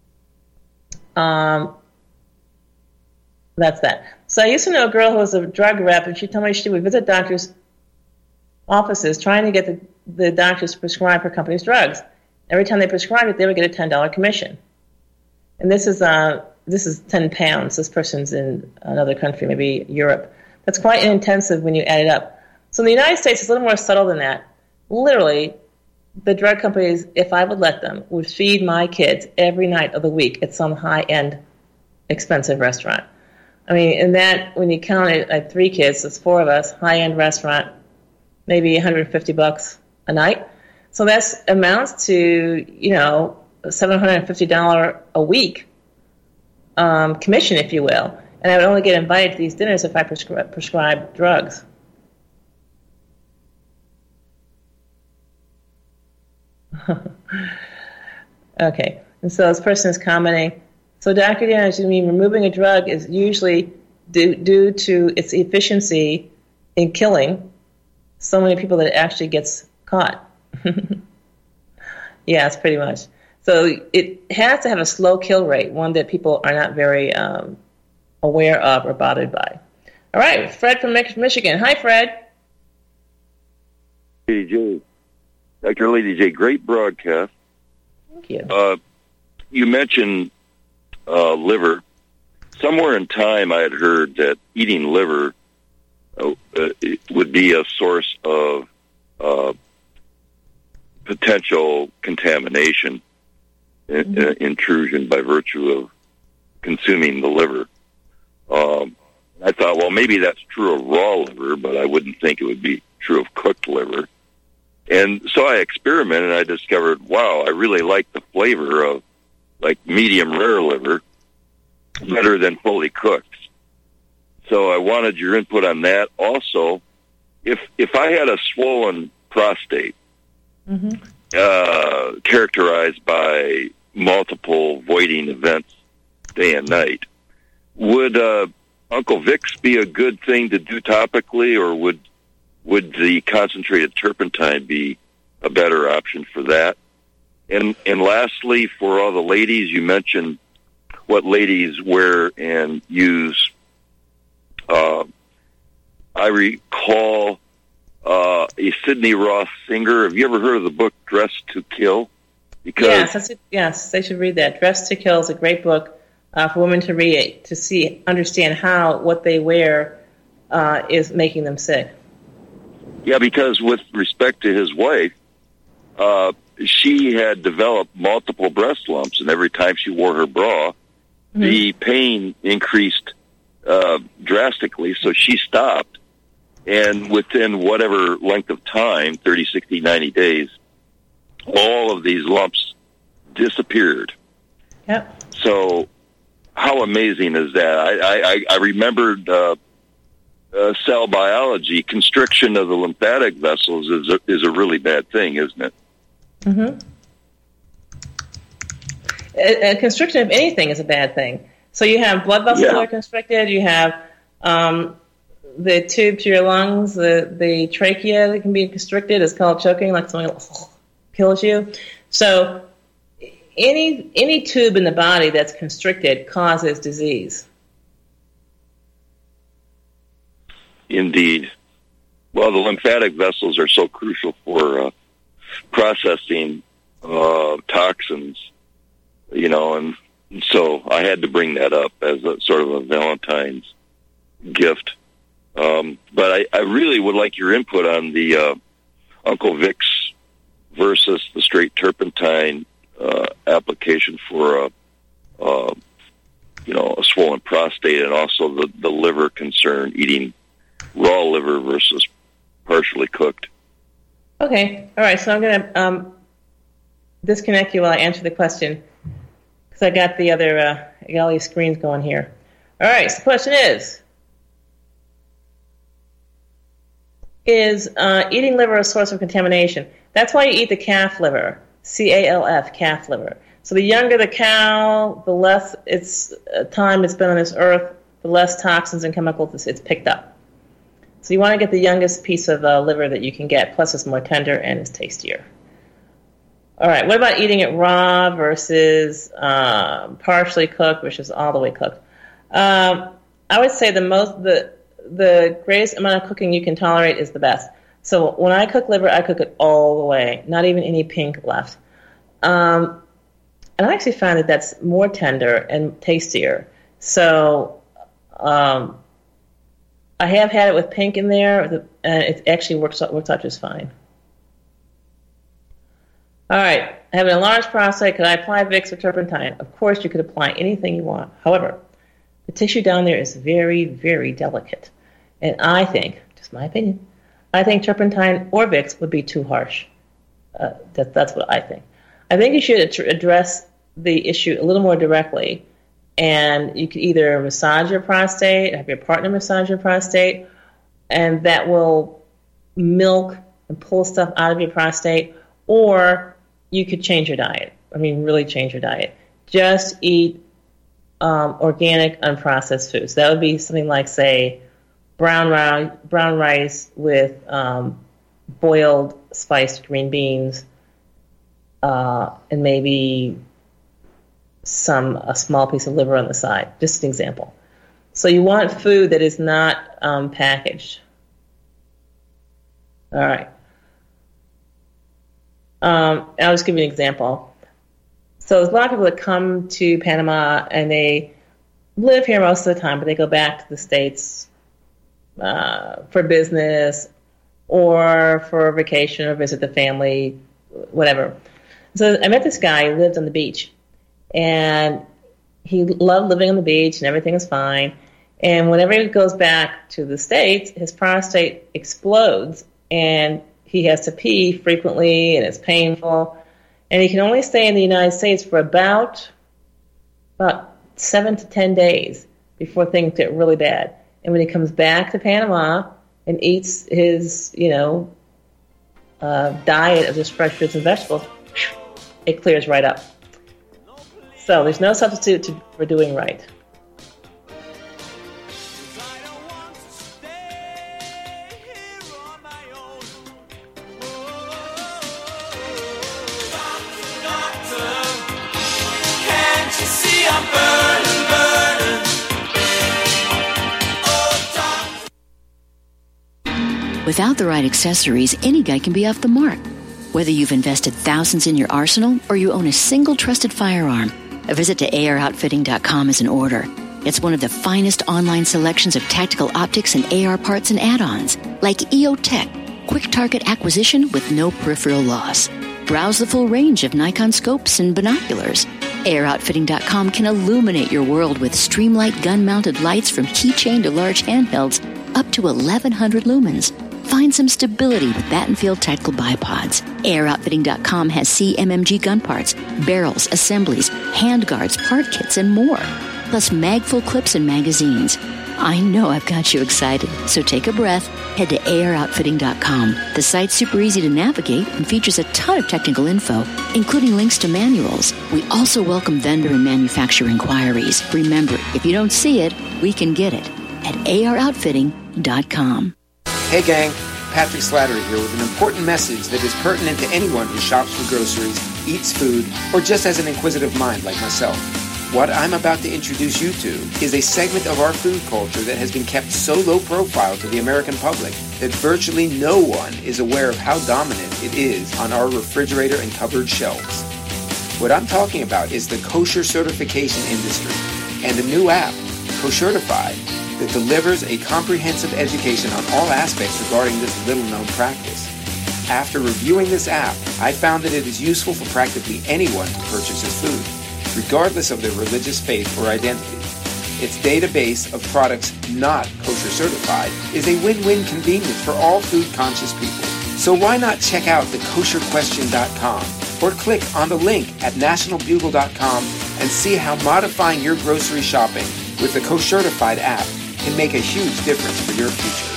um, that's that. So I used to know a girl who was a drug rep, and she told me she would visit doctors' offices trying to get the, the doctors to prescribe her company's drugs. Every time they prescribed it, they would get a ten dollars commission. And this is uh, this is ten pounds. This person's in another country, maybe Europe. That's quite intensive when you add it up. So in the United States, it's a little more subtle than that. Literally, the drug companies, if I would let them, would feed my kids every night of the week at some high-end, expensive restaurant. I mean, and that, when you count it at three kids, it's four of us, high-end restaurant, maybe one hundred fifty bucks a night. So that amounts to, you know, seven hundred fifty dollars a week um, commission, if you will. And I would only get invited to these dinners if I prescri- prescribed drugs. Okay. And so this person is commenting, So, Doctor Dennis, you mean removing a drug is usually due, due to its efficiency in killing so many people that it actually gets caught. Yes, pretty much. So it has to have a slow kill rate, one that people are not very um, aware of or bothered by. All right, Fred from Michigan. Hi, Fred. Lady J. Doctor Lady J, great broadcast. Thank you. Uh, you mentioned uh, liver. Somewhere in time I had heard that eating liver uh, uh, it would be a source of uh, potential contamination, mm-hmm. uh, intrusion by virtue of consuming the liver. Um, I thought, well, maybe that's true of raw liver, but I wouldn't think it would be true of cooked liver. And so I experimented, and I discovered, wow, I really like the flavor of, like, medium rare liver better than fully cooked. So I wanted your input on that. Also, if if I had a swollen prostate, mm-hmm. uh, characterized by multiple voiding events day and night, would uh, Uncle Vicks be a good thing to do topically, or would would the concentrated turpentine be a better option for that? And and lastly, for all the ladies, you mentioned what ladies wear and use. Uh, I recall uh, a Sidney Roth singer. Have you ever heard of the book Dress to Kill? Because yes, that's it. Yes, they should read that. Dress to Kill is a great book uh, for women to read, to see, understand how what they wear uh, is making them sick. Yeah, because with respect to his wife, uh, she had developed multiple breast lumps, and every time she wore her bra, mm-hmm. the pain increased uh, drastically, so she stopped. And within whatever length of time, thirty, sixty, ninety days, all of these lumps disappeared. Yep. So how amazing is that? I, I, I remembered uh, uh, cell biology. Constriction of the lymphatic vessels is a, is a really bad thing, isn't it? Mm-hmm. A, a constriction of anything is a bad thing. So you have blood vessels yeah. that are constricted. You have um, the tube to your lungs, the, the trachea that can be constricted. It's called choking, like someone kills you. So any any tube in the body that's constricted causes disease. Indeed. Well, the lymphatic vessels are so crucial for uh, processing uh, toxins, you know, and so I had to bring that up as a sort of a Valentine's gift. Um, but I, I really would like your input on the uh, Uncle Vicks versus the straight turpentine uh, application for a, uh, you know, a swollen prostate, and also the, the liver concern, eating raw liver versus partially cooked. Okay. All right. So I'm going to um, disconnect you while I answer the question, because I got the other, uh, I got all these screens going here. All right. So the question is, is uh, eating liver a source of contamination? That's why you eat the calf liver, C A L F, calf liver. So the younger the cow, the less it's uh, time it's been on this earth, the less toxins and chemicals it's, it's picked up. So you want to get the youngest piece of uh, liver that you can get, plus it's more tender and it's tastier. All right, what about eating it raw versus um, partially cooked versus all the way cooked? Um, I would say the most the the greatest amount of cooking you can tolerate is the best. So when I cook liver, I cook it all the way, not even any pink left. Um, and I actually find that that's more tender and tastier. So um, I have had it with pink in there, and it actually works out, works out just fine. All right, I have an enlarged prostate. Could I apply Vicks or turpentine? Of course, you could apply anything you want. However, the tissue down there is very, very delicate. And I think, just my opinion, I think turpentine or Vicks would be too harsh. Uh, that, that's what I think. I think you should ad- address the issue a little more directly. And you could either massage your prostate, have your partner massage your prostate, and that will milk and pull stuff out of your prostate, or you could change your diet. I mean, really change your diet. Just eat um, organic, unprocessed foods. That would be something like, say, brown rice, brown rice with um, boiled spiced green beans, uh, and maybe some a small piece of liver on the side. Just an example. So you want food that is not um, packaged. All right. Um, I'll just give you an example. So there's a lot of people that come to Panama and they live here most of the time, but they go back to the States uh, for business or for a vacation or visit the family, whatever. So I met this guy who lived on the beach, and he loved living on the beach and everything was fine. And whenever he goes back to the States, his prostate explodes and he has to pee frequently and it's painful. And he can only stay in the United States for about about seven to ten days before things get really bad. And when he comes back to Panama and eats his, you know, uh, diet of just fresh fruits and vegetables, it clears right up. So there's no substitute to, for doing right. Without the right accessories, any guy can be off the mark. Whether you've invested thousands in your arsenal or you own a single trusted firearm, a visit to A R outfitting dot com is in order. It's one of the finest online selections of tactical optics and A R parts and add-ons, like E O Tech, quick target acquisition with no peripheral loss. Browse the full range of Nikon scopes and binoculars. A R outfitting dot com can illuminate your world with Streamlight gun-mounted lights from keychain to large handhelds up to eleven hundred lumens. Find some stability with Battenfield Tactical Bipods. A R outfitting dot com has C M M G gun parts, barrels, assemblies, handguards, part kits, and more. Plus mag-full clips and magazines. I know I've got you excited, so take a breath. Head to A R outfitting dot com. The site's super easy to navigate and features a ton of technical info, including links to manuals. We also welcome vendor and manufacturer inquiries. Remember, if you don't see it, we can get it at A R outfitting dot com. Hey gang, Patrick Slattery here with an important message that is pertinent to anyone who shops for groceries, eats food, or just has an inquisitive mind like myself. What I'm about to introduce you to is a segment of our food culture that has been kept so low profile to the American public that virtually no one is aware of how dominant it is on our refrigerator and cupboard shelves. What I'm talking about is the kosher certification industry and a new app, Koshertified, that delivers a comprehensive education on all aspects regarding this little-known practice. After reviewing this app, I found that it is useful for practically anyone who purchases food, regardless of their religious faith or identity. Its database of products not kosher certified is a win-win convenience for all food-conscious people. So why not check out the kosher question dot com or click on the link at national bugle dot com and see how modifying your grocery shopping with the Koshertified app can make a huge difference for your future.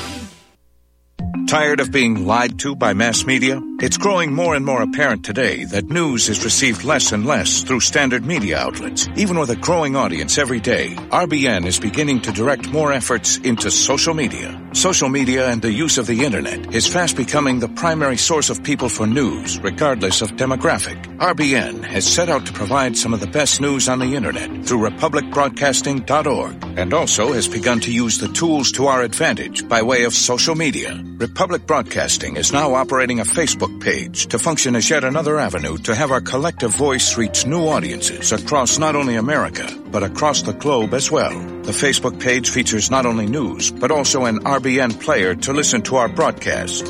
Tired of being lied to by mass media? It's growing more and more apparent today that news is received less and less through standard media outlets. Even with a growing audience every day, R B N is beginning to direct more efforts into social media. Social media and the use of the internet is fast becoming the primary source of people for news, regardless of demographic. R B N has set out to provide some of the best news on the internet through republic broadcasting dot org, and also has begun to use the tools to our advantage by way of social media. Republic Broadcasting is now operating a Facebook page to function as yet another avenue to have our collective voice reach new audiences across not only America, but across the globe as well. The Facebook page features not only news, but also an R B N player to listen to our broadcast.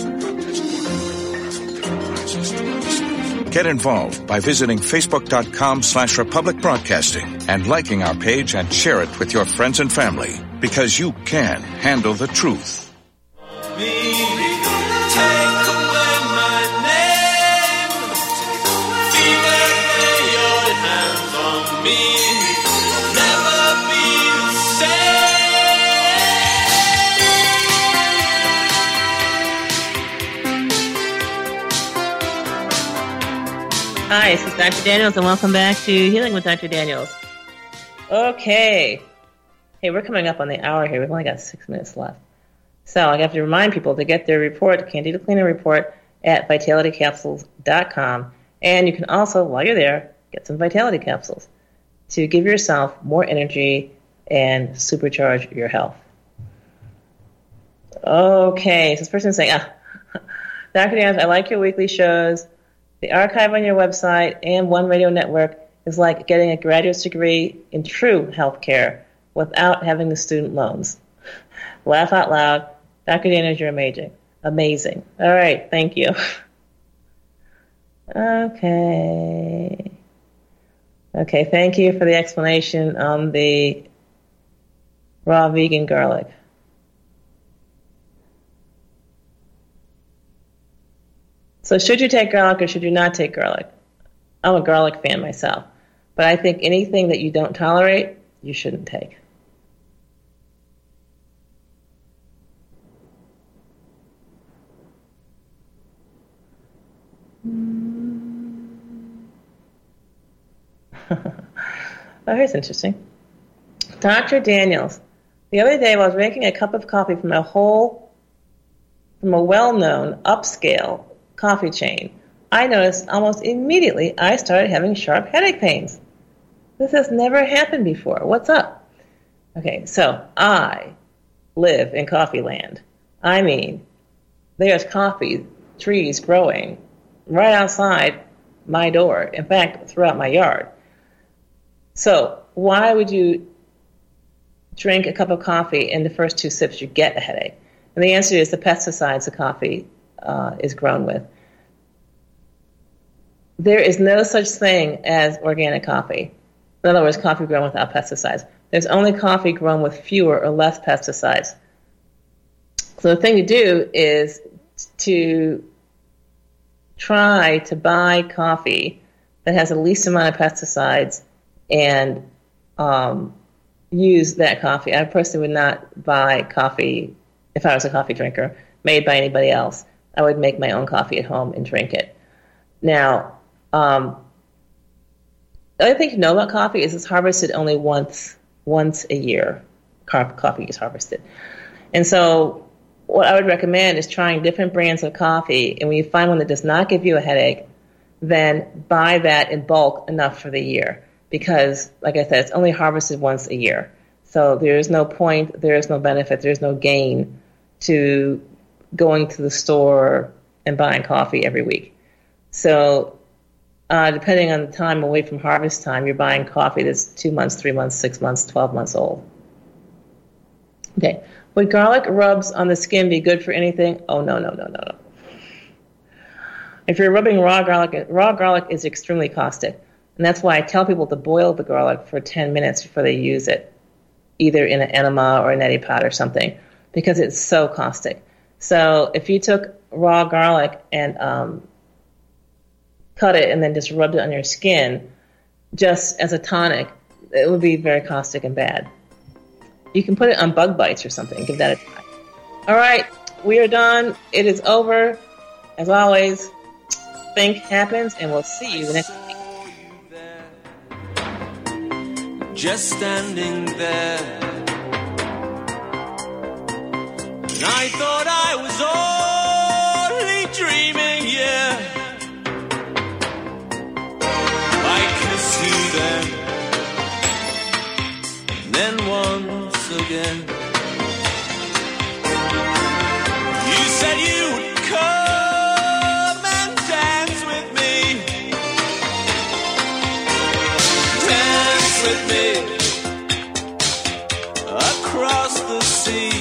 Get involved by visiting facebook.com slash Republic Broadcasting and liking our page and share it with your friends and family, because you can handle the truth. Me, take away my name. Fever, lay your hands on me. Never be the Hi, this is Doctor Daniels, and welcome back to Healing with Doctor Daniels. Okay. Hey, we're coming up on the hour here. We've only got six minutes left. So I have to remind people to get their report, Candida Cleaner Report, at vitality capsules dot com. And you can also, while you're there, get some Vitality Capsules to give yourself more energy and supercharge your health. Okay, so this person's saying, ah, Doctor Dan, I like your weekly shows. The archive on your website and One Radio Network is like getting a graduate degree in true healthcare without having the student loans. Laugh out loud. Doctor Daniels, you're amazing. Amazing. All right, thank you. Okay. Okay, thank you for the explanation on the raw vegan garlic. So should you take garlic or should you not take garlic? I'm a garlic fan myself, but I think anything that you don't tolerate, you shouldn't take. Oh, here's interesting. Doctor Daniels, the other day I was making a cup of coffee from a whole, from a well-known upscale coffee chain. I noticed almost immediately I started having sharp headache pains. This has never happened before. What's up? Okay, so I live in coffee land. I mean, there's coffee trees growing right outside my door. In fact, throughout my yard. So why would you drink a cup of coffee and the first two sips you get a headache? And the answer is the pesticides the coffee uh, is grown with. There is no such thing as organic coffee. In other words, coffee grown without pesticides. There's only coffee grown with fewer or less pesticides. So the thing to do is to try to buy coffee that has the least amount of pesticides and um, use that coffee. I personally would not buy coffee, if I was a coffee drinker, made by anybody else. I would make my own coffee at home and drink it. Now, um, the other thing to know about coffee is it's harvested only once once a year. Coffee is harvested. And so what I would recommend is trying different brands of coffee, and when you find one that does not give you a headache, then buy that in bulk enough for the year. Because, like I said, it's only harvested once a year. So there is no point, there is no benefit, there is no gain to going to the store and buying coffee every week. So uh, depending on the time away from harvest time, you're buying coffee that's two months, three months, six months, twelve months old. Okay. Would garlic rubs on the skin be good for anything? Oh, no, no, no, no, no. If you're rubbing raw garlic, raw garlic is extremely caustic. And that's why I tell people to boil the garlic for ten minutes before they use it, either in an enema or a neti pot or something, because it's so caustic. So if you took raw garlic and um, cut it and then just rubbed it on your skin, just as a tonic, it would be very caustic and bad. You can put it on bug bites or something. Give that a try. All right, we are done. It is over. As always, think happens, and we'll see you next week. Just standing there, and I thought I was only dreaming, yeah. I could see them, and then once again, you said you would come and dance with me, dance with me. Across the sea,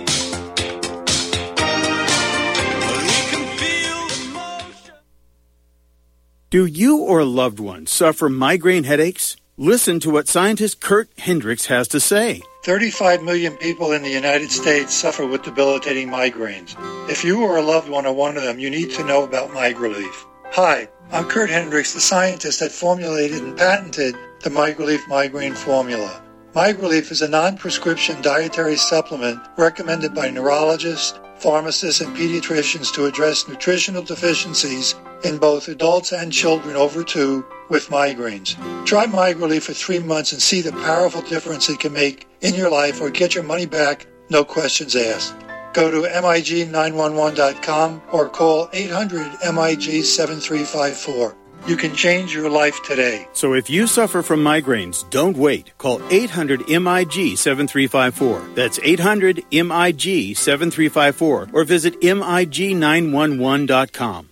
but we can feel the motion. Do you or a loved one suffer migraine headaches? Listen to what scientist Kurt Hendricks has to say. thirty-five million people in the United States suffer with debilitating migraines. If you or a loved one are one of them, you need to know about MigraLief. Hi, I'm Kurt Hendricks, the scientist that formulated and patented the MigraLief migraine formula. MigraLief is a non-prescription dietary supplement recommended by neurologists, pharmacists, and pediatricians to address nutritional deficiencies in both adults and children over two with migraines. Try MigraLief for three months and see the powerful difference it can make in your life, or get your money back, no questions asked. Go to M I G nine one one dot com or call eight hundred M I G seven three five four. You can change your life today. So if you suffer from migraines, don't wait. Call eight hundred M I G seven three five four. That's eight hundred M I G seven three five four, or visit M I G nine one one dot com.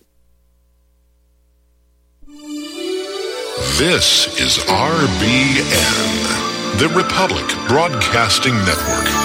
This is R B N, the Republic Broadcasting Network.